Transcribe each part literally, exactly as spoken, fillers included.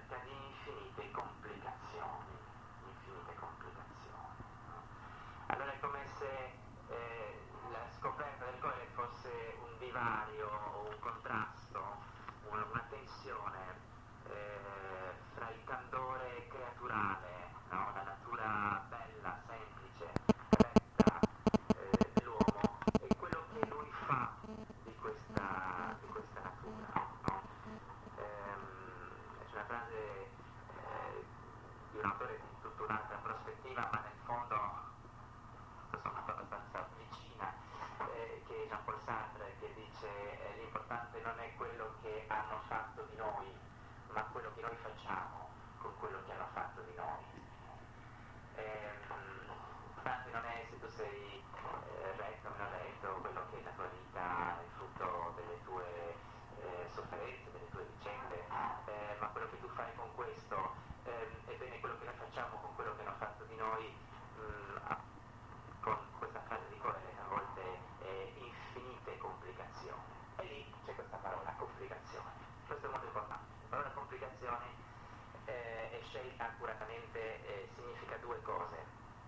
cerca di infinite complicazioni, infinite complicazioni. No? Allora è come se eh, la scoperta del Coelet fosse un divario o un contrasto, una, una tensione eh, fra il candore creaturale, no? La natura bella, semplice, retta eh, dell'uomo e quello che lui fa di questa, di questa natura. No? Ehm, c'è una frase eh, di un autore di tutta un'altra prospettiva, ma nel fondo sono abbastanza vicina, eh, che è Jean-Paul Sartre, che dice eh, l'importante non è quello che hanno fatto di noi, ma quello che noi facciamo con quello che hanno fatto di noi. L'importante non è se tu sei eh, retto o non retto, quello che è la tua vita, il frutto delle tue eh, sofferenze, delle tue vicende, eh, ma quello che tu fai con questo. Eh, ebbene, quello che noi facciamo con quello che hanno fatto di noi, mh, con questa frase di Coelet, a volte eh, infinite complicazioni. E lì c'è questa parola, complicazione. Questo è molto importante. La parola complicazione eh, è scelta accuratamente, eh, significa due cose.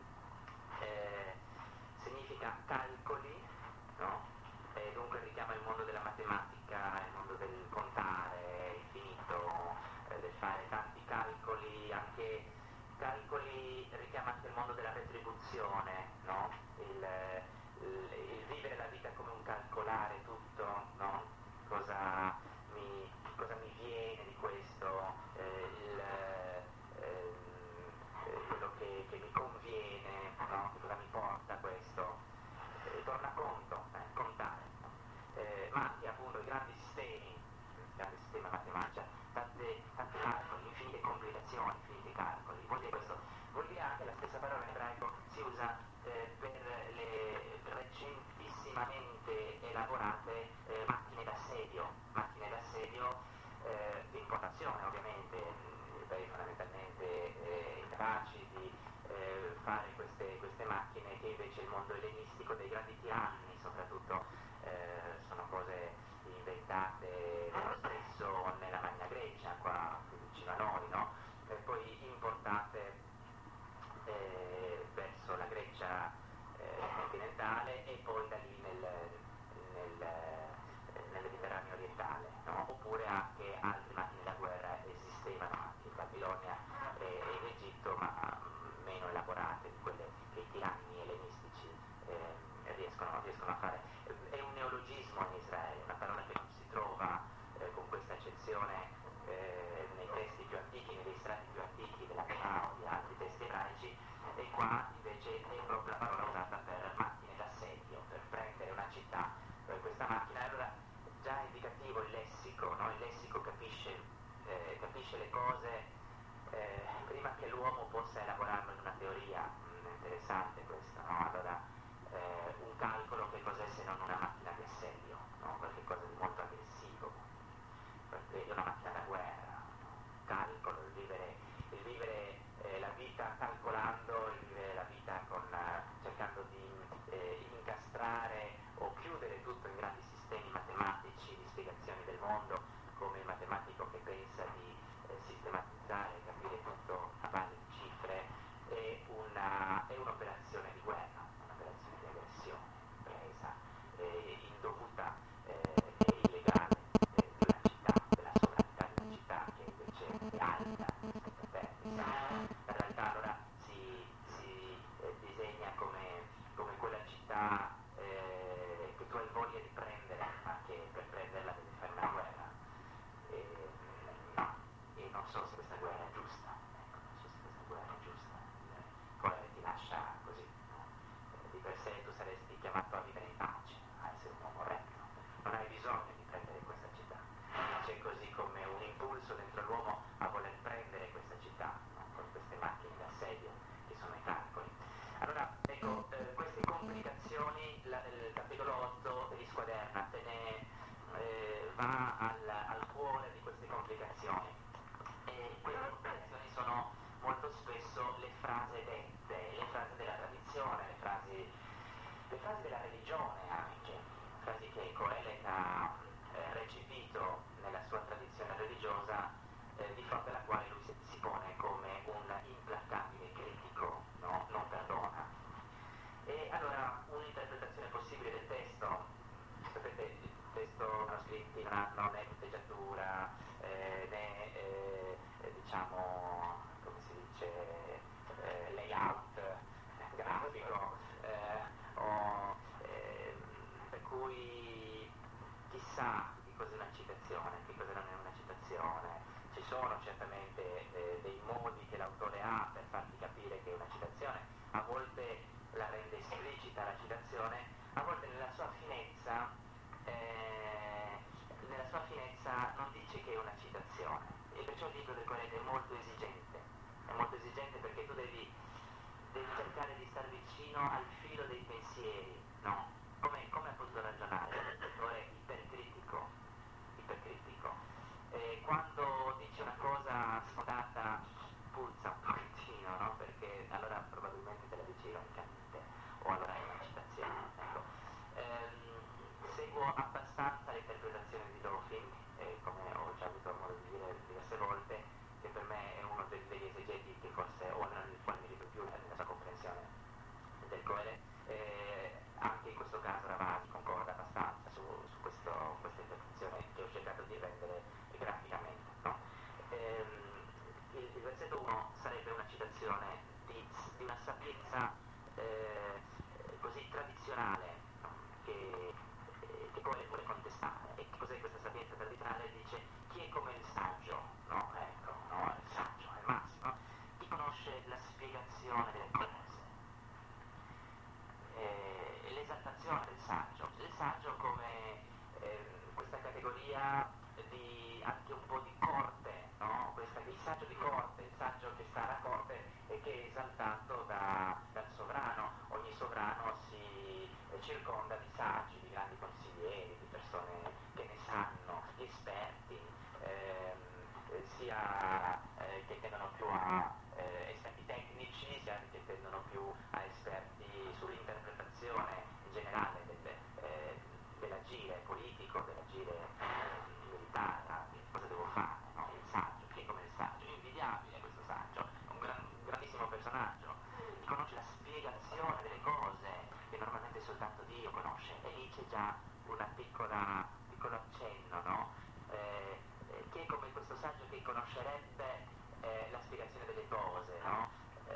Eh, significa calcoli, no? E dunque richiama il mondo della matematica, il mondo del contare infinito, eh, del fare tanti calcoli, anche calcoli, richiama anche il mondo della retribuzione, no? il, il, il vivere la vita come un calcolare tutto, no? cosa, mi, cosa mi viene di questo, eh, il, eh, quello che, che mi conviene, no? Che cosa mi porta questo, eh, torna conto, eh, contare, eh, ma anche appunto i grandi sistemi, il grande sistema matematico, tante, tanti calcoli, infinite complicazioni, infiniti calcoli. Vuol dire questo, vuol dire anche la stessa parola in ebraico si usa eh, per le recentissimamente elaborate eh, macchine d'assedio, macchine d'assedio eh, di importazione ovviamente, gli ebrei fondamentalmente eh, incapaci di eh, fare queste, queste macchine che invece il mondo ellenistico dei grandi tiranni soprattutto eh, sono cose inventate lo stesso nella Magna Grecia, qua qui vicino a noi, no? E poi importate eh, verso la Grecia eh, continentale e poi da lì nel, nel, eh, nel Mediterraneo orientale, no? Oppure anche altre macchine da guerra esistevano anche in Babilonia e, e in Egitto, ma meno elaborate di quelle che i tiranni ellenistici eh, riescono, riescono a fare. È un neologismo in Israele, una parola che non si trova eh, con questa accezione eh, nei testi più antichi, negli strati più antichi della Torah o di altri testi ebraici, e qua invece è proprio la parola usata per macchine d'assedio, per prendere una città, per questa macchina. Allora già è indicativo il lessico, no? Il lessico capisce, eh, capisce le cose eh, prima che l'uomo possa elaborarlo in una teoria. Mh, interessante questo, no? Allora eh, un calcolo che cos'è se non una macchina di assedio, no? Qualche cosa di molto aggressivo, perché è una macchina da guerra, no? Calcolo, il vivere, il vivere eh, la vita calcolando, il vivere la vita con, eh, cercando di eh, incastrare o chiudere tutto in grandi sistemi matematici di spiegazioni del mondo, come il matematico che pensa di eh, sistematizzare, capire tutto a base di cifre, è, una, è un'operazione di guerra, un'operazione di aggressione, presa, eh, indovuta eh, e illegale eh, di una città, della sovranità di una città che invece è alta rispetto a te. La realtà allora si, si eh, disegna come, come quella città eh, che tu hai voglia di prendere, ma che per prenderla devi fare una guerra. E, e non so se questa guerra è giusta, ecco, non so se questa guerra è giusta. Coelet ti lascia così, eh, di per sé tu saresti chiamato a vivere in pace, a essere un uomo retto, non hai bisogno di prendere questa città. C'è così come un impulso dentro l'uomo a voler prendere questa città, no? Con queste macchine d'assedio che sono i calcoli. Allora, ecco, eh, queste complicazioni, la, il capitolo otto risquaderna, te ne eh, va al, al cuore di queste complicazioni. E queste complicazioni sono molto spesso le frasi dette, le frasi della tradizione, le frasi, le frasi della religione. cercare di star vicino al filo dei pensieri, no? Come, come ha potuto ragionare? Il lettore ipercritico, ipercritico. E quando dice una cosa sfondata puzza un pochettino, no? Perché allora probabilmente te la dice ironicamente, o allora è una citazione, ecco. Ehm, seguo abbastanza l'interpretazione di Dawkins, eh, come ho già avuto modo di dire diverse volte, che per me è uno degli, degli esegeti che forse, o nel quale mi ripeto più nella sua comprensione del Coele. Eh, anche in questo caso Ravasi concorda abbastanza su, su questo, questa interpretazione che ho cercato di rendere graficamente, no? Ehm, il, il versetto uno sarebbe una citazione di, di una sapienza eh, così tradizionale, no? che, eh, che poi vuole contestare. E che cos'è questa sapienza tradizionale? Dice: chi è come il saggio, no? Ecco, no? Il saggio è il massimo. Chi conosce la spiegazione delle cose, eh, l'esaltazione del saggio, il saggio come eh, questa categoria di anche un po' di corte, no? Questa, il saggio di corte, il saggio che sta alla corte e che è esaltato da, dal sovrano. Ogni sovrano si eh, circonda di saggi, di grandi consiglieri, di persone che ne sanno, di esperti, ehm, sia eh, che tendono più a eh, esperti tecnici, sia che tendono più a esperti sull'interpretazione in generale del, eh, dell'agire politico, dell'agire eh, militare, anche cosa devo fare, no? Il saggio, chi è come il saggio, invidiabile questo saggio, un, gran, un grandissimo personaggio, che conosce la spiegazione delle cose che normalmente soltanto Dio conosce, e lì c'è già una piccola, piccolo accenno, no? Eh, eh, chi è come questo saggio che conoscerebbe eh, la spiegazione delle cose, no?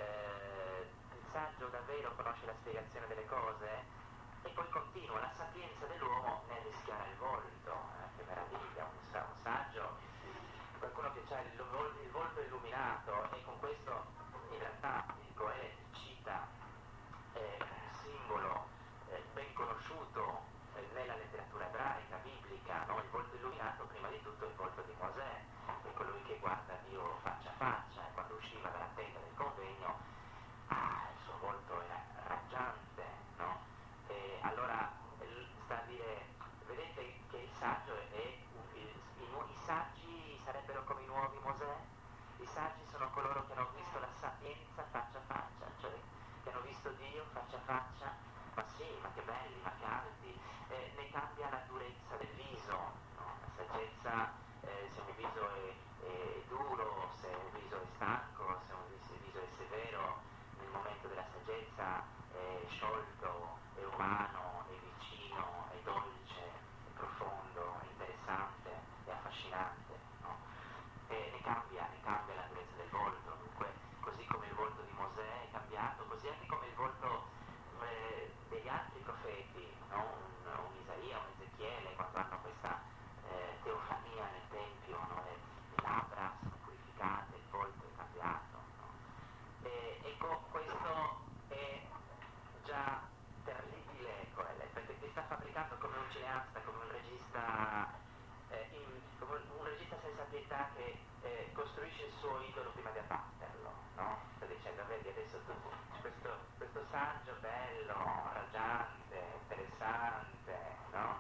Eh, il saggio davvero conosce la spiegazione delle cose? E poi continua: la sapienza dell'uomo nel rischiare il volto, eh, che meraviglia, un, sa- un saggio, qualcuno che ha il, vol- il volto illuminato, e con questo in realtà il Goethe cita eh, un simbolo eh, ben conosciuto eh, nella letteratura ebraica, biblica, no? Il volto illuminato, prima di tutto il volto di Mosè, è colui che guarda Dio faccia a faccia, e quando usciva dalla tenda del convegno, ah, il suo volto era raggiante, no? E allora eh, sta a dire: vedete che il saggio è un- il- i, nu- i saggi sarebbero come i nuovi Mosè? I saggi sono coloro che hanno visto la sapienza faccia a faccia, cioè che hanno visto Dio faccia a faccia. Ma sì, ma che belli, ma che alti. Eh, ne cambia la durezza del viso, no? La saggezza, eh, se un viso è, è duro, se un viso è stanco, se un viso, il viso è severo, nel momento della saggezza è sciolto, è umano, è vicino, è dolce, è profondo, è interessante, è affascinante, no? E ne cambia, ne cambia la durezza del volto. Dunque, così come il volto di Mosè è cambiato, così anche come il volto eh, degli altri profeti, no? un, un Isaia, un Ezechiele, quando hanno questa eh, teofania nel Tempio, no? le, le labbra sono purificate, il volto è cambiato, no? E, ecco, questo è già terribile, ecco, eh, perché ti sta fabbricando come un cineasta, come un regista, eh, in- come un, un regista senza pietà che eh, costruisce il suo idolo prima di abbatterlo, no? Sta dicendo: vedi, adesso tu, questo, questo saggio bello, raggiante, interessante, no?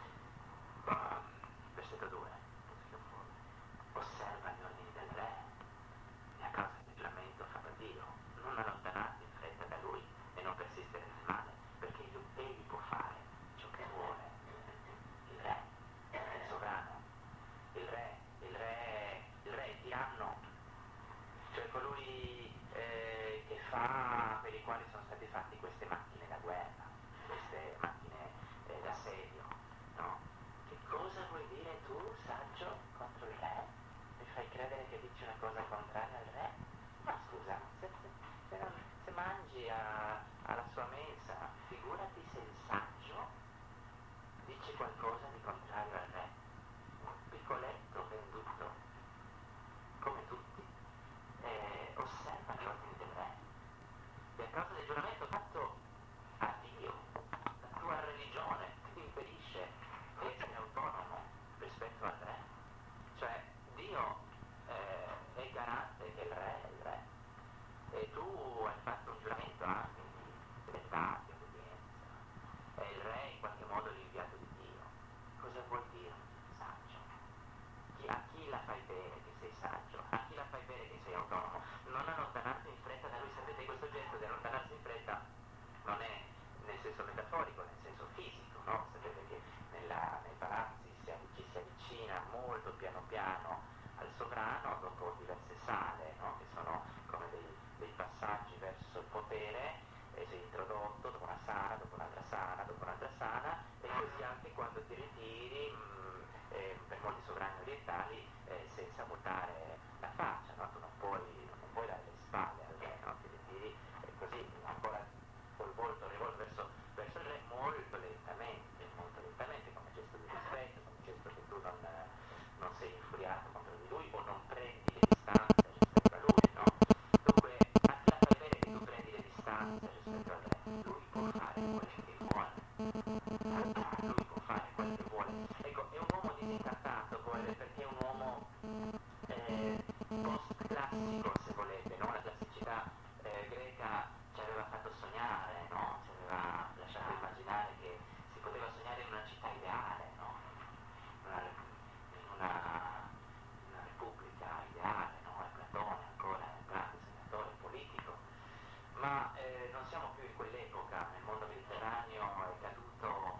Ma, versetto due: osserva gli ordini del re, e a causa del lamento fatto a Dio, non allontanarti in fretta da lui e non persistere nel male, perché egli egli può fare ciò che vuole. Il re, il sovrano, il re, il re, il re, il tiranno, cioè colui eh, che fa, per i quali sono state fatte queste macchine da guerra, queste macchine eh, d'assedio, no? Che cosa vuoi dire tu, saggio, contro il re? Mi fai credere che dici una cosa contraria al re? Ma scusa, se, se, se, non, se mangi a, alla sua mensa, figurati se il saggio dice qualcosa di contrario al re. Un piccoletto venduto, come tutti, eh, osserva gli ordini del re, e a causa del giuramento fatto a Dio, la tua religione ti impedisce di essere autonomo rispetto al re. Cioè Dio eh, è garante che il re è il re, e tu hai fatto un giuramento anche passaggi verso il potere, e sei introdotto dopo una sana, dopo un'altra sana, dopo un'altra sana, e così anche quando ti ritiri, mh, eh, per molti sovrani orientali, eh, senza voltare la faccia, no? Tu non puoi, non puoi dare le spalle al re, no? Ti ritiri e così ancora col volto rivolto verso, verso il re molto lentamente, molto lentamente, come gesto di rispetto, come gesto che tu non, non sei infuriato contro di lui o non prendi le distanze rispetto a lui, no? Dunque, anche la fai bene che tu prendi le distanze rispetto al re, lui può fare quello che vuole, lui può fare quello che vuole. Ecco, è un uomo disincantato poi, perché è un uomo eh, post-classico, se volete, no? La classicità eh, greca ci aveva fatto sognare, no? Ci aveva lasciato immaginare che si poteva sognare in una città ideale, no? Una, in una, una repubblica ideale, no? E Platone ancora è un grande sognatore politico, ma eh, non siamo più in quell'epoca. Nel mondo mediterraneo è caduto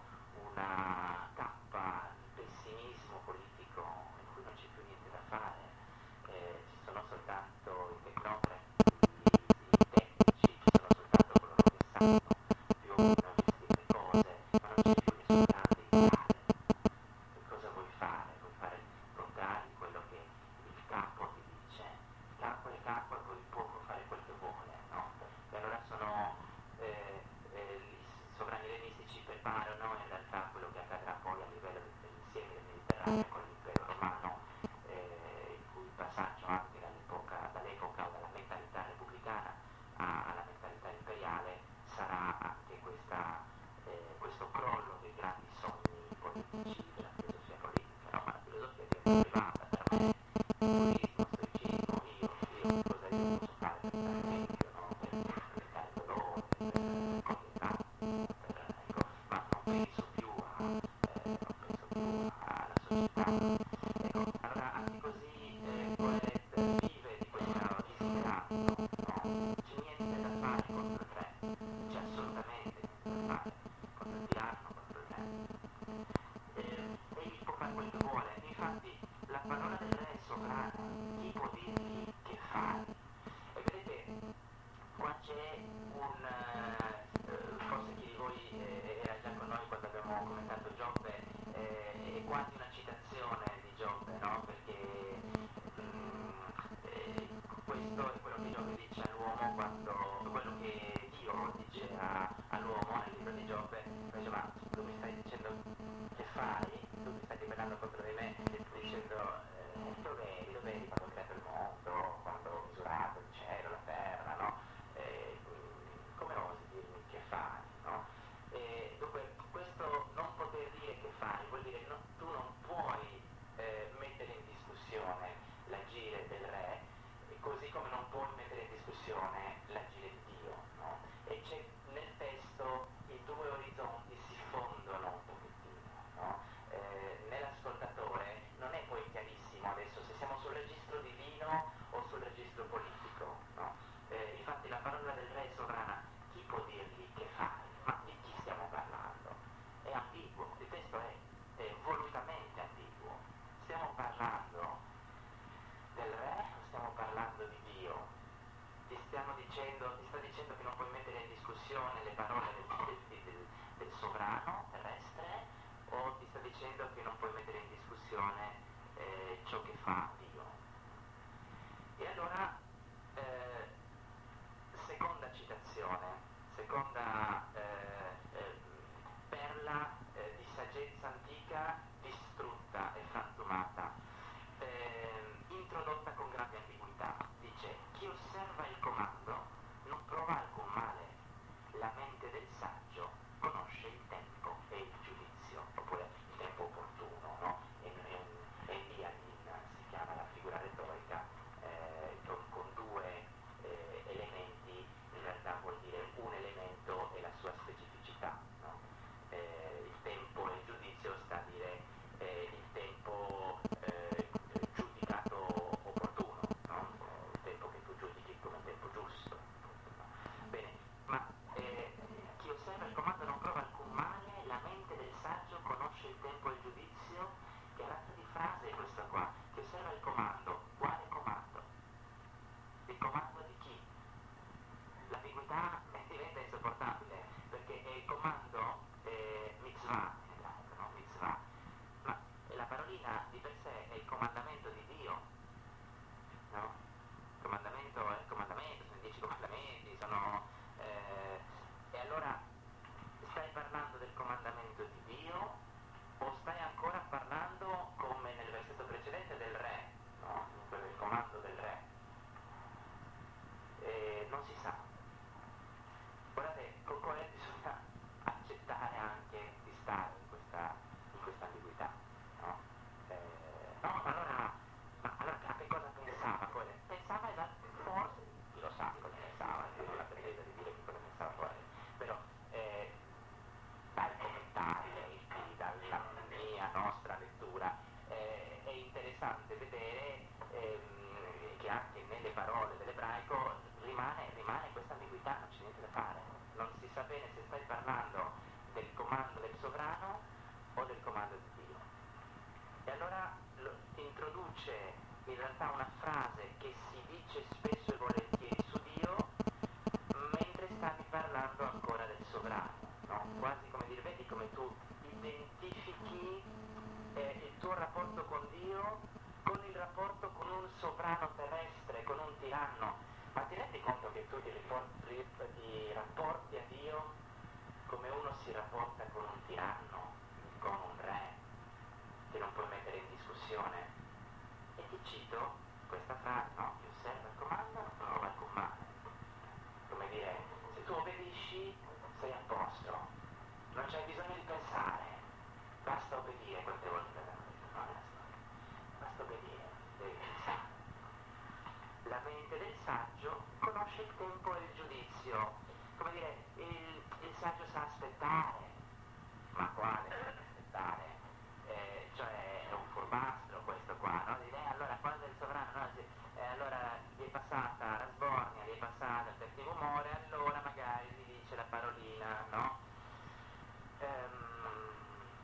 una tappa di pessimismo politico in cui non c'è più niente da fare. Eh, ci sono soltanto i tecnocrati, i tecnici, ci sono soltanto coloro che sanno più o meno gestire le cose, ma non c'è più nessun grande ideale. Che cosa vuoi fare? Vuoi fare locali, quello che il capo ti dice. Il capo è il capo e poi può fare quel che vuole, no? E allora sono eh, eh, i sovrani ellenistici preparano in realtà quello che accadrà poi a livello dell'insieme del Mediterraneo con l'impero romano, eh, il cui passaggio anche dall'epoca, dall'epoca o dalla mentalità repubblicana a- alla mentalità imperiale sarà anche questa, eh, questo crollo dei grandi sogni politici della filosofia politica, no? Ma la filosofia diventa privata per me, buddismo, stoicismo, io, io, cosa io posso fare per stare meglio, no? Per evitare il dolore, per accontentare, per, ecco, ma non penso più a, eh, non penso più alla società. Ecco, allora anche così eh, Colette vive di questo disperato, no? C'è niente da fare contro il re, c'è assolutamente niente da fare contro il tiranno, contro il re. Eh, egli può fare quel che vuole, infatti la parola del re è sovrana, chi può dirgli che fare? E vedete, qua c'è un, eh, forse chi di voi eh, era già con noi quando abbiamo commentato Giobbe, eh, è quasi una citazione di Giobbe, no? Perché mm, eh, questo è quello che Giobbe dice all'uomo quando, quello che Dio dice a- all'uomo nel libro di Giobbe, dice ma tu mi stai dicendo che fai? Tu mi stai ribellando contro di me e tu dicendo eh, dov'eri, dov'eri quando ho creato il mondo, quando ho misurato il cielo, la terra, no? Eh, come osi dirmi che fai, no? E dunque questo non poter dire che fai vuol dire che no, tu non puoi eh, mettere in discussione l'agire del re, così come non puoi mettere in discussione l'agire di Dio, no? E c'è nel testo i due orizzonti si fondono un pochettino, no? Eh, nell'ascoltatore non è poi chiarissimo adesso se siamo sul registro divino o sul registro politico, no? Eh, infatti la parola del re è sovrana, chi può dirgli che fare? Ma di chi stiamo parlando? È ambiguo, il testo è, è volutamente ambiguo. Stiamo parlando del re o stiamo parlando di Dio? Ti stiamo dicendo, ti sta dicendo che non puoi mettere in discussione le parole del, del, del, del sovrano terrestre, o ti sta dicendo che non puoi mettere in discussione eh, ciò che fa Dio? E allora eh, seconda citazione, seconda eh, eh, perla eh, di saggezza antica distrutta e frantumata, eh, introdotta con grande ambiguità. Dice: chi osserva il comando non prova alcun male, la mente del saggio conosce il tempo e il giudizio, oppure il tempo opportuno, no? E, e, e via rimane, rimane questa ambiguità, non c'è niente da fare, non si sa bene se stai parlando del comando del sovrano o del comando di Dio. E allora lo, introduce in realtà una frase che si dice spesso e volentieri su Dio mentre stavi parlando ancora del sovrano, no? Quasi come dire, vedi come tu identifichi eh, il tuo rapporto con Dio con il rapporto con un sovrano terrestre, con un tiranno. Ma ti rendi conto che tu ti, riporti, ti rapporti a Dio come uno si rapporta con un tiranno, con un re che non puoi mettere in discussione? E ti cito questa frase, no? Chi osserva il comando non prova alcun male. Come dire, se tu obbedisci sei a posto, non c'hai bisogno di pensare, basta obbedire. Quante volte l'abbiamo detto, no? Basta obbedire, devi pensare. La mente del saggio conosce il tempo e il giudizio, come dire, il, il saggio sa aspettare. Ma quale aspettare? Eh, cioè è un furbastro questo qua, no? Dire, eh, allora quando il sovrano, no? Si, eh, allora gli è passata la sbornia, gli è passata il cattivo umore, allora magari gli dice la parolina, no? Ehm,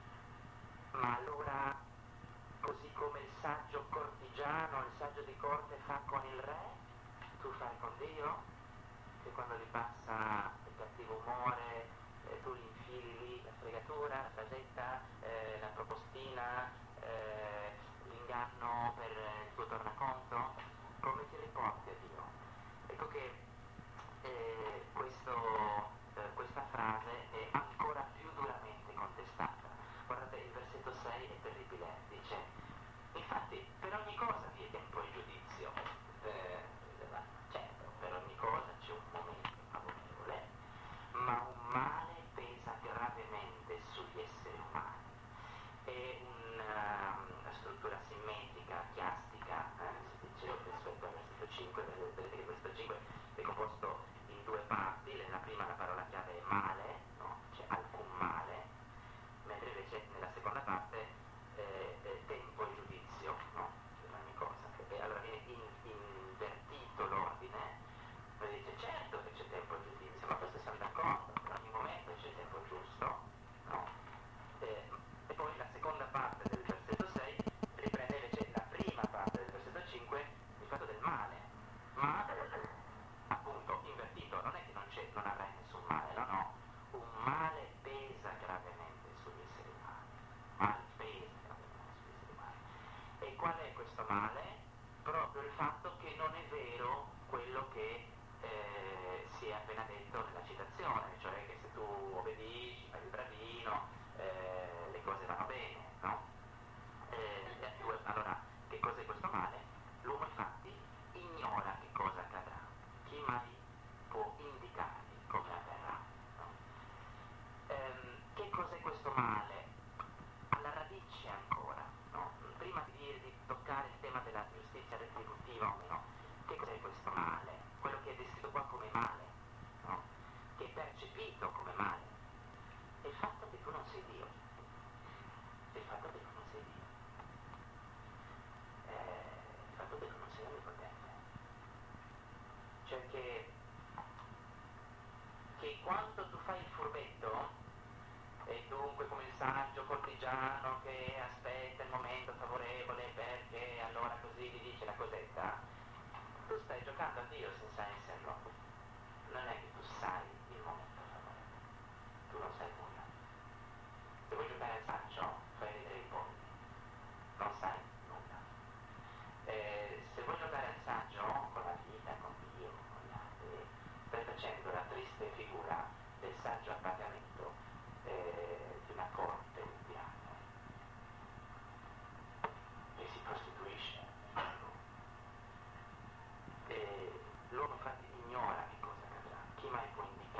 ma allora, così come il saggio cortigiano, il saggio di corte fa con il re, tu fai con Dio? Che quando gli passa il cattivo umore, eh, tu gli infili lì la fregatura, la saggezza, eh, la propostina, eh, l'inganno per il tuo tornaconto? Come ti riporti a Dio? Ecco che eh, questo, eh, questa frase è ancora più duramente contestata. Guardate, il versetto sei è terribile, dice: infatti per ogni cosa vi è tempo e giudizio. Eh, certo, per ogni cosa c'è un momento favorevole, ma un male pesa gravemente sugli esseri umani. È una, una struttura simmetrica, chiastica, eh, si dice rispetto al versetto cinque, vedete che il versetto cinque è composto in due parti. La prima, la parola chiave è male, no? C'è alcun male, mentre invece nella seconda parte eh, è tempo e giudizio, no? Per ogni cosa. E allora viene in, invertito l'ordine, poi dice certo che c'è tempo e giudizio, ma questo siamo d'accordo, per ogni momento c'è il tempo giusto, no? Eh, e poi la seconda parte del versetto sei riprende invece la prima parte del versetto cinque, il fatto del male, ma appunto invertito, non è che non, c'è, non avrà nessun male, no, no, un male pesa gravemente sugli esseri umani, male pesa gravemente sugli esseri umani. E qual è questo male? Proprio il fatto che non è vero quello che eh, si è appena detto nella citazione, cioè che se tu obbedisci, fai il bravino, eh, le cose vanno bene, no? Eh, allora, che cos'è questo male? L'uomo infatti ignora che cosa accadrà. Chi mai può indicargli come avverrà? No? Ehm, che cos'è questo male? Alla radice ancora, no? Prima di, di toccare il tema della giustizia retributiva o meno, che cos'è questo male? Quello che è descritto qua come male, no? Che è percepito come male, è il fatto che tu non sei Dio, è il fatto che tu non sei Dio, eh, il fatto che tu non sei onnipotente, cioè che, che quando tu fai il furbetto, e dunque come il saggio cortigiano che aspetta il momento favorevole perché allora così gli dice la cosetta, tu stai giocando a Dio senza esserlo. Non è che tu sai il momento favorevole, tu non sai nulla. Se vuoi giocare al saggio, fai vedere i polli, non sai nulla. Eh, se vuoi giocare al saggio con la vita, con Dio, con gli altri, stai facendo la triste figura del saggio a pagamento eh, di una corte di piano che si prostituisce. E l'uomo infatti ignora che cosa accadrà. Chi mai può indicare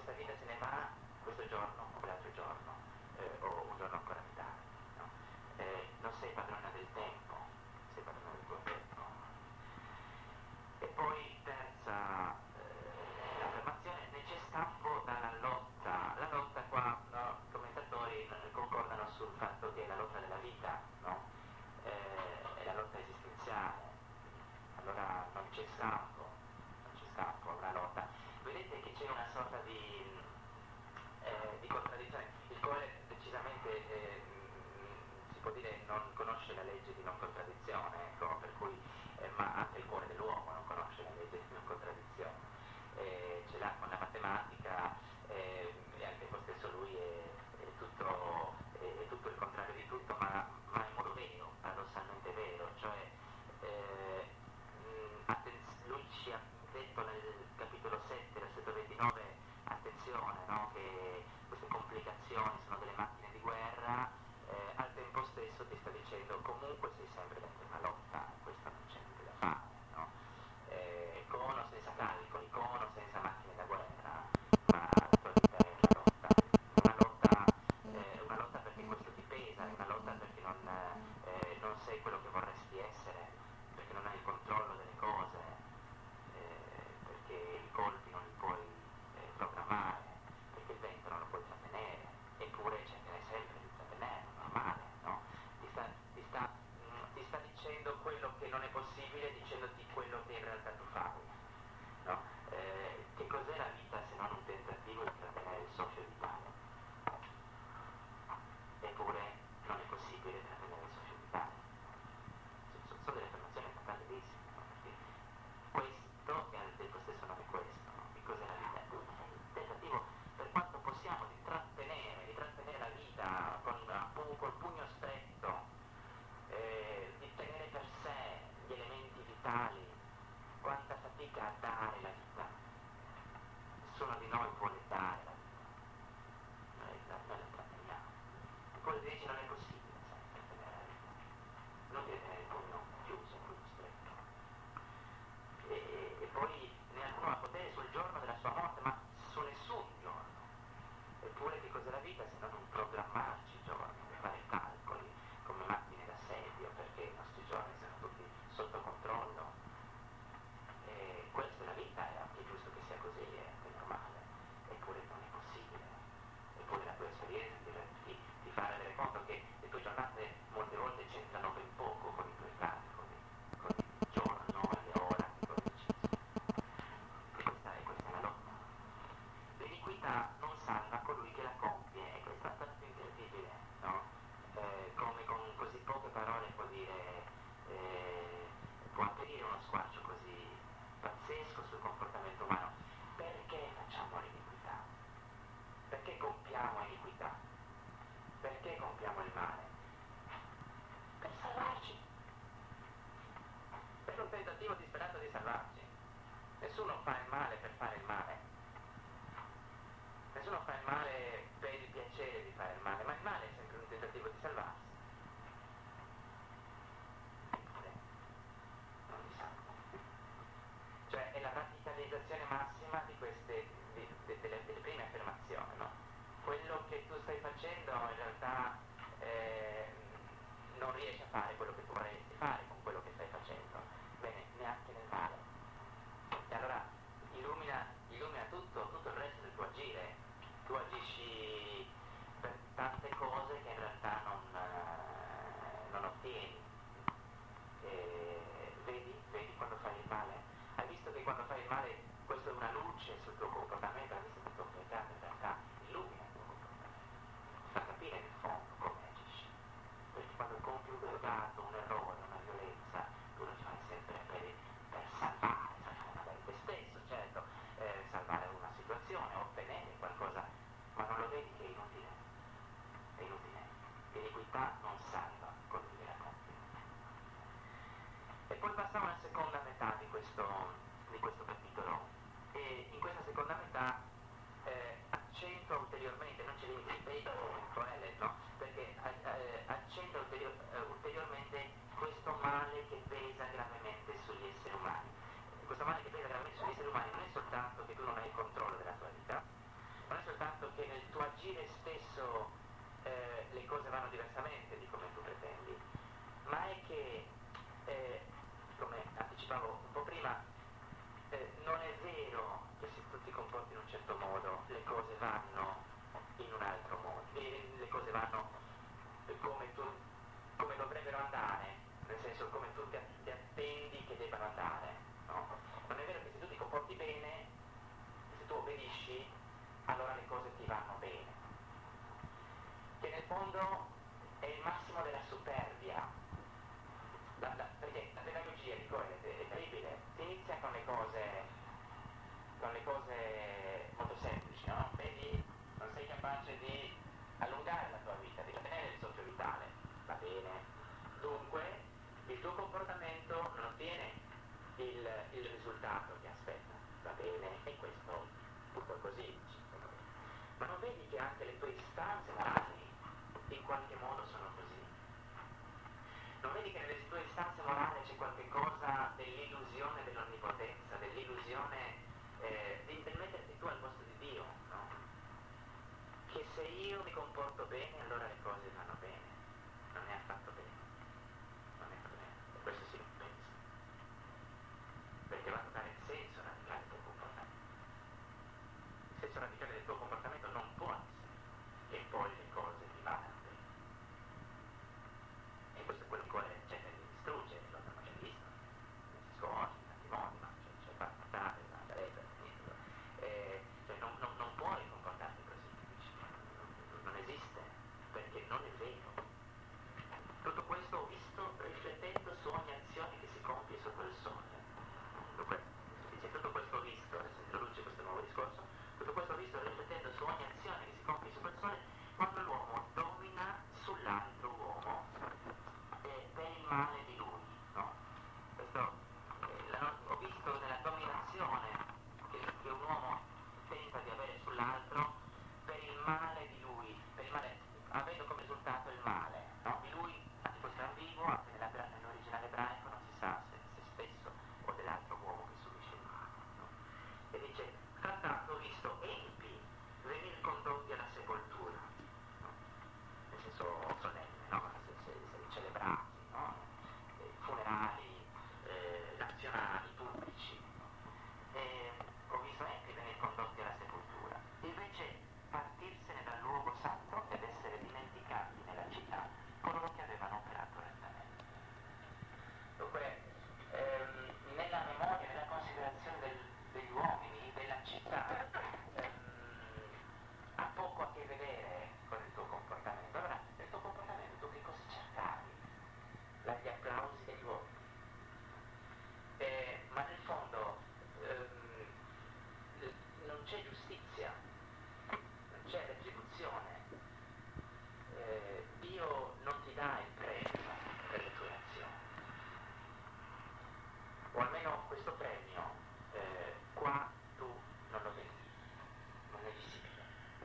questa vita se ne va questo giorno o l'altro giorno, eh, o un giorno ancora più tardi, no? Eh, non sei padrona del tempo, sei padrona del tuo tempo. E poi terza eh, affermazione, ne c'è scampo dalla lotta. La lotta qua, no, i commentatori concordano sul fatto che è la lotta della vita, no? Eh, è la lotta esistenziale. Allora non c'è scampo, non c'è scampo, è una lotta. Vedete che c'è una sorta di, eh, di contraddizione. Il cuore decisamente eh, si può dire non conosce la legge di non contraddizione, ecco, per cui, eh, ma anche il cuore dell'uomo non conosce la legge di non contraddizione. Eh, ce l'ha con la matematica, eh, e anche lo stesso lui è, è, tutto, è, è tutto il contrario di tutto, ma, ma in modo vero, paradossalmente vero, cioè eh, mh, attenz- lui ci ha detto nel capitolo sette, versetto ventinove, attenzione, no, che queste complicazioni sono delle macchine di guerra, eh, al tempo stesso ti sta dicendo comunque sei sempre dentro una lotta, questo non c'è niente da fare, no? Eh, con o senza calcoli, con o senza macchine da guerra, ma la tua vita è una lotta, una lotta, eh, una lotta perché questo ti pesa, è una lotta perché non, eh, non sei quello che vorresti essere, perché non hai il controllo delle cose, eh, perché i colpi non li puoi eh, programmare, perché il vento non lo puoi trattenere, eppure cercherai sempre di trattenerlo, normale, no? Ti sta, ti sta, mh, ti sta dicendo quello che non è possibile, dicendoti quello che in realtà tu fai, no? Eh, che cos'è la vita se non un tentativo di trattenere il soffio vitale? Eppure non è possibile trattenere il soffio vitale. Sono, sono delle affermazioni bellissime, no? Perché questo e al tempo stesso non è questo, no? Che cos'è la vita? Il tentativo, per quanto possiamo, di trattenere, di trattenere la vita con pu- col pugno stretto, eh, di tenere per sé gli elementi vitali, quanta fatica a dare la vita. Nessuno di noi vuole dare la vita, noi la, noi la tratteniamo. E poi dici non è possibile, sai, trattenere la vita. Non deve tenere il pugno chiuso, il pugno stretto. E, e poi neanche ha potere sul giorno della sua morte, ma su nessun giorno. Eppure che cos'è la vita se non un programmarci i giorni, per fare calcoli come macchine d'assedio, perché i nostri giorni sono tutti sotto controllo. E questa è la vita, è anche giusto che sia così, è anche normale, eppure non è possibile. Eppure la tua esperienza ti, ti, ti fa rendere conto che le tue giornate molte volte c'entrano ben poco con i tuoi calcoli, con il giorno e le ore che tu hai deciso. E questa è, questa è la lotta. L'iniquità non salva colui che la compie, e questo è aspetto incredibile, no? Eh, come con così poche parole può dire, eh, può apparire uno squarcio così pazzesco sul comportamento umano. Perché facciamo l'iniquità? Perché compiamo iniquità? Perché compiamo il male? Per salvarci, per un tentativo disperato di salvarci. Nessuno fa il male per fare il male, nessuno fa il male per il piacere di fare il male, ma il male è sempre un tentativo di salvarsi. Eppure non li salva. Cioè è la radicalizzazione massima di queste, di, de, delle, delle prime affermazioni, no? Quello che tu stai facendo in realtà eh, non riesci a fare quello che tu vorresti fare con quello che stai facendo. Bene, neanche nel male. E allora illumina, illumina tutto, tutto il resto del tuo agire. Tu agisci per tante cose che in realtà non, eh, non ottieni. E vedi, vedi quando fai il male? Hai visto che quando fai il male questa è una luce sul tuo comportamento, hai visto che il tuo peccato in realtà illumina il tuo comportamento, ti fa capire nel fondo come agisci. Perché quando compi un peccato, un errore, semplici, allora le cose ti vanno bene. Che nel fondo è il massimo della superbia. La, la, perché la pedagogia, dico, è, è terribile. Si inizia con le cose, con le cose molto semplici, no? Vedi, non sei capace di allungare la tua vita, di mantenere il socio vitale, va bene. Dunque, il tuo comportamento non ottiene il, il risultato che aspetta, va bene, e questo tutto così. Ma non vedi che anche le tue istanze morali in qualche modo sono così? Non vedi che nelle tue istanze morali c'è qualche cosa dell'illusione dell'onnipotenza, dell'illusione eh, di, del metterti tu al posto di Dio, no? Che se io mi comporto bene allora le cose vanno bene. Non è affatto bene. Non è affatto bene. E questo si pensa. Perché va a dare il senso radicale del tuo comportamento. Il senso radicale del tuo comportamento non può essere che poi le cose ti vadano bene. E questo è quello che cerca di distruggere l'automagialista, nel senso oggi, in tanti modi, ma cioè, cioè far notare, la galetta, eh, cioè non, non, non puoi comportarti così, non, non esiste, perché non è vero. Tutto questo ho visto riflettendo su ogni azione che si compie sotto il sole. Dunque, dice, tutto questo ho visto, adesso introduce questo nuovo discorso, tutto questo ho visto riflettendo su ogni azione che si compie sotto il sole quando l'uomo domina sull'altro uomo eh, per il male di lui, no? Questo, eh, la, ho visto nella dominazione che, che un uomo tenta di avere sull'altro per il male di lui, per il male, avendo come risultato il male, no? Di lui, anche questo è ambiguo, anche nella, nell'originale ebraico non si sa se se stesso o dell'altro uomo che subisce il male, no? E dice, frattanto ho visto empi venire condotti alla sepoltura, no? Nel senso solenne, no? Se, se, se celebrati, no? Eh, funerali eh, nazionali, pubblici. E ho visto empi venire condotti alla sepoltura. Invece partirsene dal luogo santo ed essere dimenticati nella città coloro che avevano operato rettamente. Dunque, ehm, nella memoria, nella considerazione del, degli uomini, della città, ehm, ha poco a che vedere con il tuo comportamento. Allora, nel tuo comportamento tu che cosa cercavi? La- Gli applausi degli uomini. Eh, ma nel fondo ehm, l- non c'è giustizia, non c'è retribuzione. Eh, Dio non ti dà il premio per le tue azioni. O almeno questo premio eh, qua tu non lo vedi, non è visibile.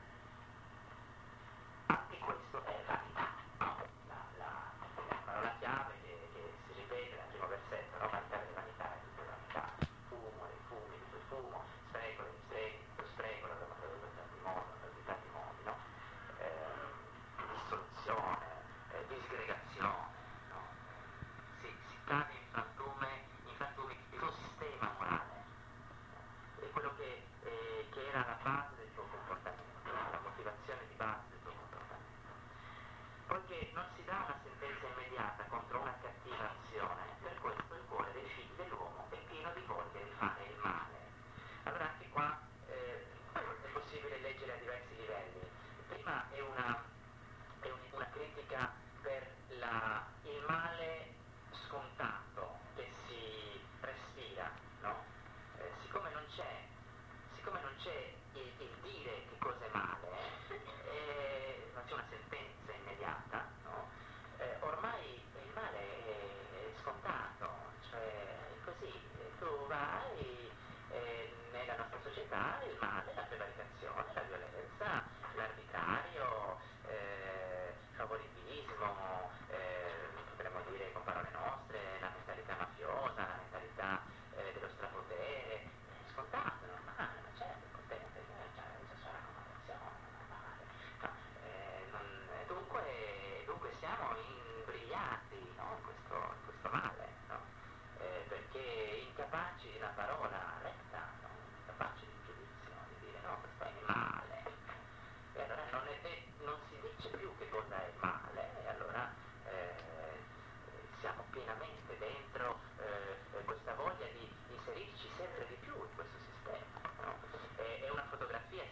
Anche questo è vanità, no? La, la, la parola chiave che, che si ripete nel primo versetto, no? Vanità delle vanità è tutta vanità, fumo dei fumi, tutto il fumo, spreco degli sprechi, tutto spreco, l'abbiamo tradotto in tanti modi, in tanti modi, no? Eh, dissoluzione, eh, disgregazione, no? Si, si cade in frantume, in frantumi il tuo sistema morale, è quello che, eh, che era la base del tuo comportamento, la motivazione di base del tuo comportamento. Poiché non si dà una sentenza immediata contro una cattiva azione, per questo il cuore dei figli dell'uomo è pieno di voglia di fare il male. Allora anche qua eh, è possibile leggere a diversi livelli. Prima è una, è un- una critica per la, il male scontato che si respira, no? Eh, siccome non c'è, siccome non c'è il, il dire che cosa è male, eh, non c'è una sentenza immediata, no? Eh, ormai il male è, è scontato, cioè è così, tu vai eh, nella nostra società, il male, la prevaricazione, la violenza, l'arbitrario, eh, favoritismo, eh, potremmo dire con parole nostre, la mentalità mafiosa, la mentalità eh, dello strapotere, è scontato, è normale, ma certo, è contento, eh, cioè, c'è solo una connotazione, è normale. No, eh, non- eh, dunque, dunque siamo imbrigliati, no, in questo, in questo male, no? Eh, perché incapaci di una parola retta, no? Incapaci di un giudizio, di dire no, questo è il male. E allora non, è de- non si dice più che cosa è il male, e allora eh, siamo pienamente dentro eh, questa voglia di inserirci sempre di più in questo sistema, no? È, è una fotografia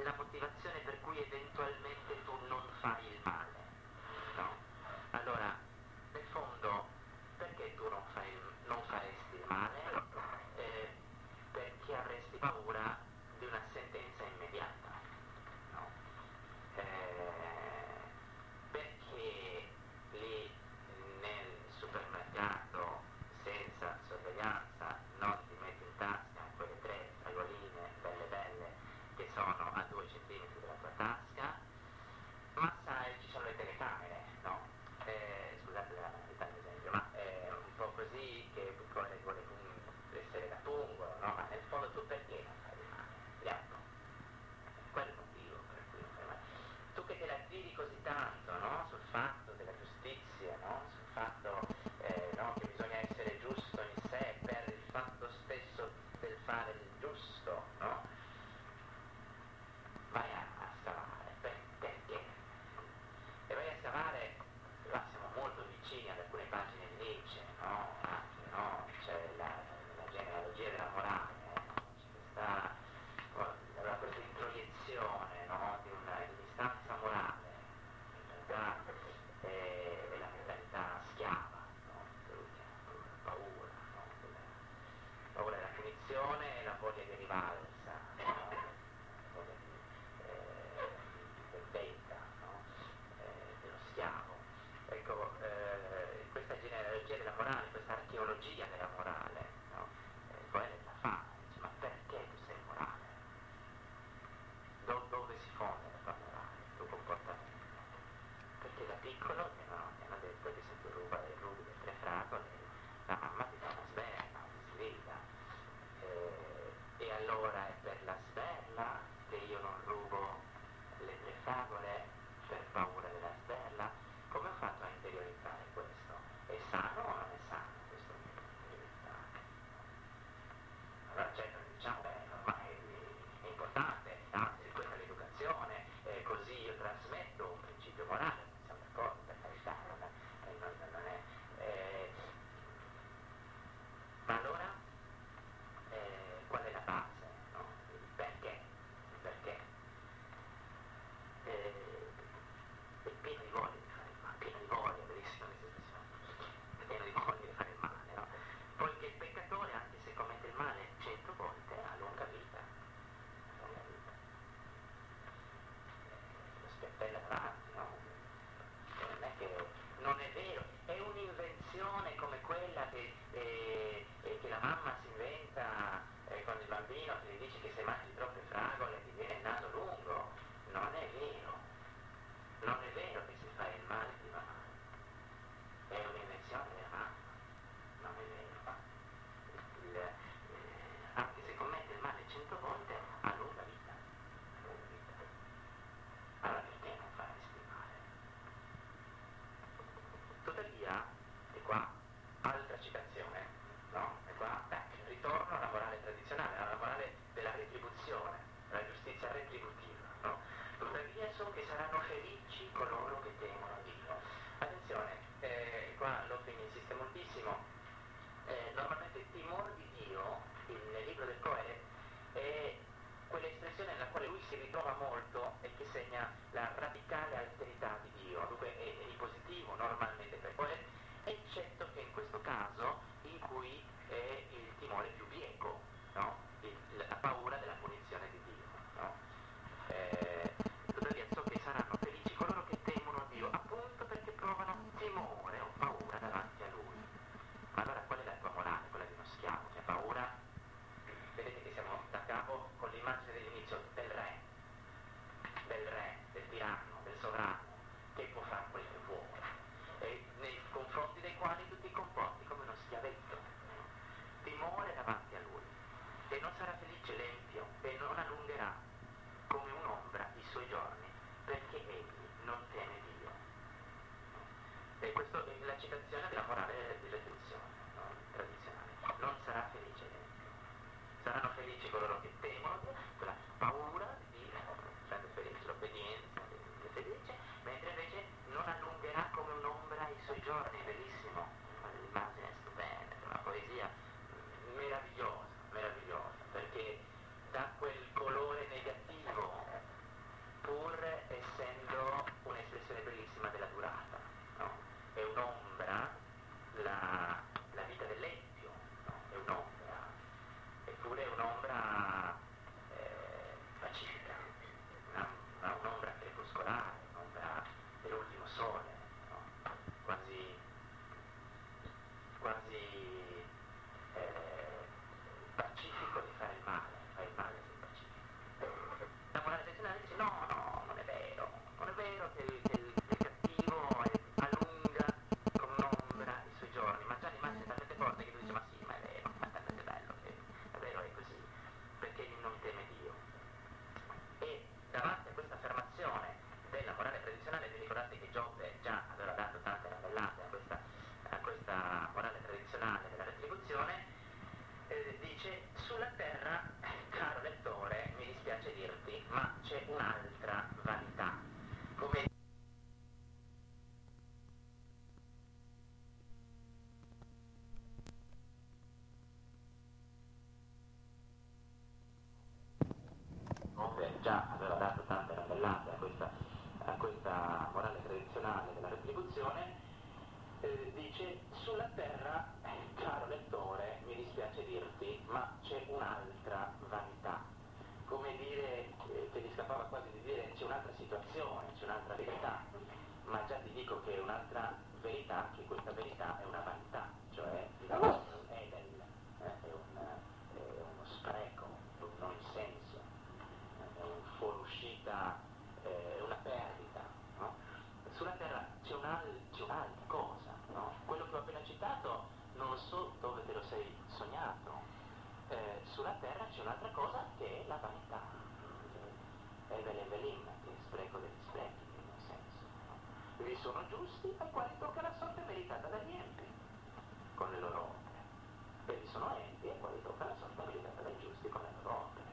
la motivazione per cui eventualmente tu non fai il male, no? Allora, nel fondo, perché tu non, fai, non faresti il male? Eh, perché avresti paura di una sentenza immediata, no? Eh, perché lì nel supermercato senza sorveglianza non ti metti in tasca quelle tre fragoline belle belle che sono a due centimetri dalla tua tasca, ma sai, ci sono le telecamere, no? Eh, scusate la banalità l'esempio, ma è un po' così che vuole, vuole essere da pungolo, no? Ma nel fondo tu perché non fai il male? Vediamo. Qual è il motivo per cui non fai il male? Tu che te la tiri così tanto, no? Sul fatto della giustizia, no? Sul fatto eh, no? che bisogna essere giusto in sé per il fatto stesso del fare il giusto, no? Vai a, a scavare, per, perché? E vai a scavare, là siamo molto vicini ad alcune pagine di Nietzsche, no? Anche, no? C'è la, la genealogia della morale, eh? C'è questa, oh, questa introiezione, no? Di una di un'istanza morale, in realtà è, è la mentalità schiava, no? Paura, no? Della, paura della punizione e la voglia di rivalsa, no? La voglia di eh, vendetta, no? eh, dello schiavo. Ecco, eh, questa genealogia della morale, questa archeologia della morale, no? eh, poi la fa, dice, ma perché tu sei morale? Do, dove si fonda la tua morale, il tuo comportamento? Perché da piccolo ti hanno, ti hanno detto che se tu ruba, rubi le tre fragole, la mamma ti dà una sberla, ti sgrida. Eh, e allora è per la sberla che io non rubo le tre fragole per paura della sberla? Come ho fatto a interiorizzare questo? È sano o non è sano questo mio interiorizzare? Allora certo diciamo, beh, ormai è importante, anzi questa è l'educazione, eh, così io trasmetto un principio morale, siamo d'accordo, per carità, non è, eh, non, non è eh, ma allora eh, qual è la base, no? Il perché? Il perché? Eh, è pieno di voglia di fare il male, pieno di voglia, bellissima questa espressione, è pieno di voglia di fare il male, no? Poiché il peccatore, anche se commette il male cento volte, ha lunga vita, ha lunga vita. Eh, lo spiattella davanti, no? E non è che, non è vero, è un'invenzione come quella che, eh, eh, che la mamma si inventa eh, con il bambino, che gli dice che se mangi troppe fragole ti viene il naso lungo. Non è vero, non è vero che se fai il male ti va male, è un'invenzione della mamma, non è vero. Il, eh, anche se commette il male cento volte ha lunga vita, ha lunga vita. Allora perché non faresti male? Tuttavia, e qua altra citazione, no? E qua beh, ritorno alla morale tradizionale, alla morale della retribuzione, alla giustizia retributiva, no? Tuttavia so che saranno felici coloro che temono Dio. Attenzione, eh, qua Lovejoy insiste moltissimo, eh, normalmente il timore di Dio, il, nel libro del Coele, è quell'espressione nella quale lui si ritrova molto e che segna la radicale alterità di Dio, dunque è, è di positivo normalmente per Coele, eccetto che in questo caso in cui è il timore più bieco, no? il, la paura della punizione di Dio, no? Eh, tuttavia so che saranno felici coloro che temono Dio, appunto perché provano timore o paura davanti a Lui. Ma allora qual è la tua morale, quella di uno schiavo che ha paura? Vedete che siamo da capo con l'immagine dell'inizio del re, del re, del tiranno, del sovrano, che può fare quel che vuole, e nei confronti dei quali tu ti comporti come uno schiavetto. Timore davanti a lui, e non sarà felice l'empio, e non allungherà come un'ombra i suoi giorni, perché egli non teme Dio. E questa è la citazione della morale di retribuzione, no? Tradizionale. Non sarà felice l'empio. Saranno felici coloro che temono Dio, quella paura di Dio, rende felice l'obbedienza, è felice, mentre invece non allungherà come un'ombra i suoi giorni, bellissimo, l'immagine è stupenda, è una poesia meravigliosa, meravigliosa, perché dà quel colore negativo già aveva dato tante randellate a questa, a questa morale tradizionale della retribuzione, eh, dice: sulla terra, eh, caro lettore, mi dispiace dirti, ma c'è un'altra vanità. Come dire, eh, che gli scappava quasi di dire, c'è un'altra situazione, c'è un'altra verità, ma già ti dico che è un'altra verità, che questa verità è una vanità, cioè diciamo, è un edel, eh, è, un, è uno spreco, un nonsenso, eh, è un fuoriuscita, eh, è una perdita, no? Sulla terra c'è, un'al- c'è un'altra cosa, no? Quello che ho appena citato non so dove te lo sei sognato. Eh, sulla terra c'è un'altra cosa che è la vanità, è Evelim, che è spreco degli sprechi, nel senso. No? Vi sono giusti ai quali tocca la sorte meritata dagli empi, con le loro opere, e vi sono empi ai quali tocca la sorte meritata dai giusti con le loro opere.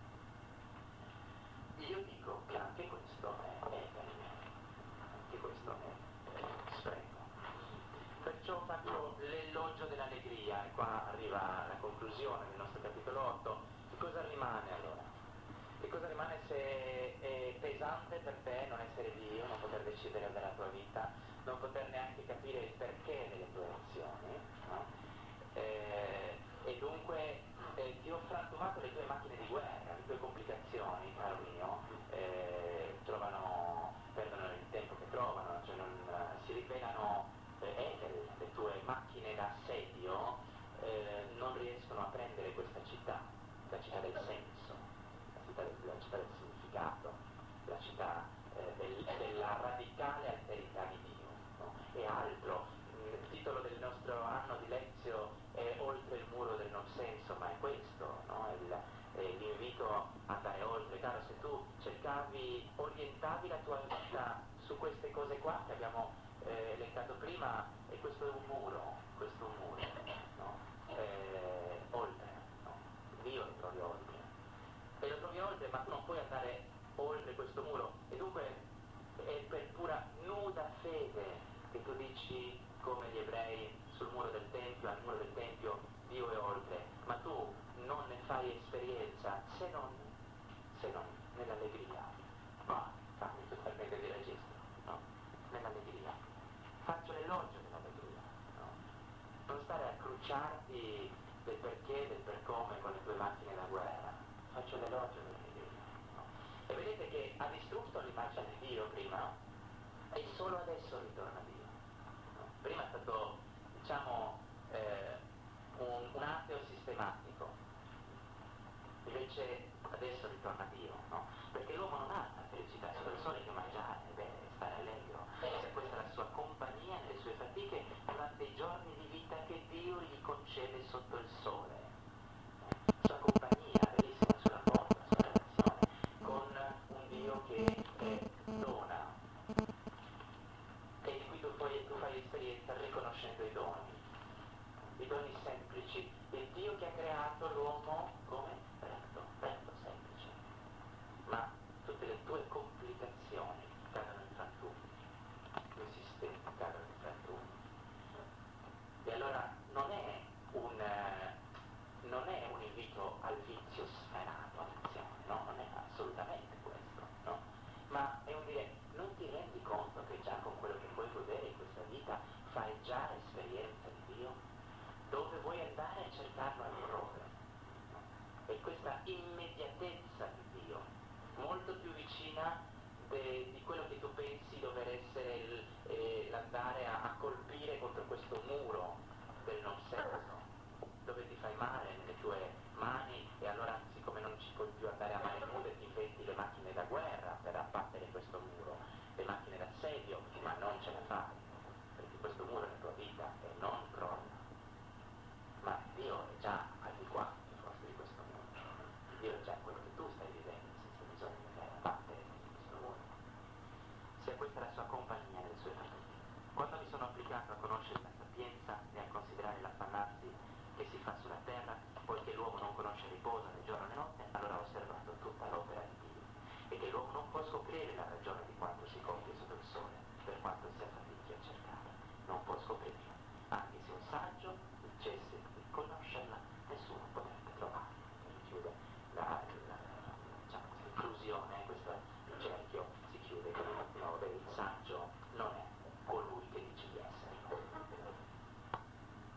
Io dico che anche questo è Evelim, anche questo è spreco. Perciò faccio l'elogio dell'allegria, e qua arriva la conclusione del nostro capitolo otto. Che cosa rimane allora? Che cosa rimane se è pesante per te non essere Dio, non poter decidere della tua vita, non poter neanche capire il perché delle tue azioni, no? Eh, e dunque eh, ti ho frantumato le tue macchine di guerra, le tue complicazioni, caro mio, eh, trovano, perdono il tempo che trovano, cioè non, uh, si rivelano eh, le tue macchine d'assedio, eh, non riescono a prendere questa città, la città del senso, la città del, la città del significato, la città eh, del, della radicale alterità di Dio, no? E altro, il titolo del nostro anno di lezio è Oltre il muro del non senso, ma è questo, no? Il, eh, l'invito a andare oltre. Caro, se tu cercavi, orientavi la tua vita su queste cose qua che abbiamo eh, elencato prima, e questo è un muro, questo è un muro, no? Eh, oltre, no? Dio lo trovi oltre, e lo trovi oltre, ma tu non puoi andare oltre questo muro, e dunque è per pura nuda fede che tu dici, come gli ebrei sul muro del Tempio, al muro del Tempio Dio è oltre, ma tu non ne fai esperienza se non, se non nell'allegria. Ma fammi totalmente di registro, no? Nell'allegria. Faccio l'elogio dell'allegria, no? Non stare a crucciarti del perché, del per come con le tue macchine da guerra. Faccio l'elogio dell'allegria, no? E vedete che ha distrutto l'immagine di Dio prima, e solo adesso ritorna Dio, no? Prima è stato, diciamo, eh, un, un ateo sistematico, invece adesso ritorna Dio, no? Perché l'uomo non ha la felicità sotto il sole che mangiare, bene, stare allegro, se questa è la sua compagnia nelle sue fatiche durante i giorni di vita che Dio gli concede sotto il sole. La sua compagnia, bellissima, il suo rapporto, la sua relazione con un Dio che eh, dona, e di cui tu fai, tu fai esperienza riconoscendo i doni, i doni semplici, il Dio che ha creato l'uomo come retto, retto semplice, ma tutte le tue complicazioni cadono in frantumi, i tuoi sistemi cadono in frantumi. E allora non è un, eh, non è un invito al vizio sfrenato, attenzione, no? Non è assolutamente questo, no? Ma è un dire, non ti rendi conto che già con quello che puoi godere in questa vita fai già esperienza di Dio? Dove vuoi andare a cercarlo altrove? No? E questa immediatezza di Dio, molto più vicina de, di quello che tu pensi dover essere il, eh, l'andare a, a colpire contro questo muro del non senso, dove ti fai male nelle tue mani, e allora siccome non ci puoi più andare a mani nude ti inventi le macchine da guerra per abbattere questo muro, le macchine d'assedio, ma non ce la fai, perché questo muro è la tua vita e non crolla. Ma Dio è già al di qua forse di questo muro, Dio è già quello che tu stai vivendo senza bisogno di andare a battere questo muro. Sia questa la sua compagnia nelle sue fatiche. Quando mi sono applicato a conoscere la sapienza e a considerare l'affannarsi che si fa sulla terra, poiché l'uomo non conosce riposo né giorno né notte, allora ho osservato tutta l'opera di Dio, e che l'uomo non può scoprire la ragione di quanto si compie sotto il sole, per quanto si affatichi a cercare, non può scoprire.